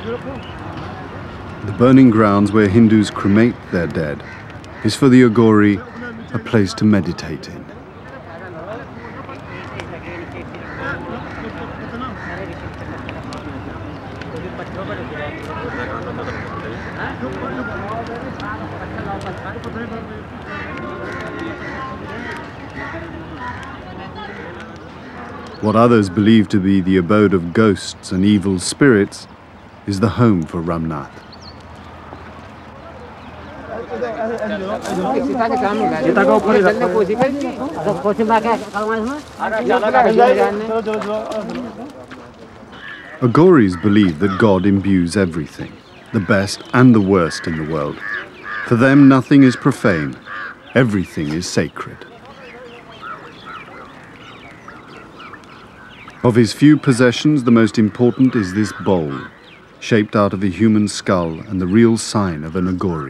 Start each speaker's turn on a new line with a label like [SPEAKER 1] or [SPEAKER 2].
[SPEAKER 1] The burning grounds where Hindus cremate their dead is for the Aghori a place to meditate in. What others believe to be the abode of ghosts and evil spirits is the home for Ramnath. Aghoris believe that God imbues everything, the best and the worst in the world. For them, nothing is profane, everything is sacred. Of his few possessions, the most important is this bowl, shaped out of a human skull and the real sign of an Aghori.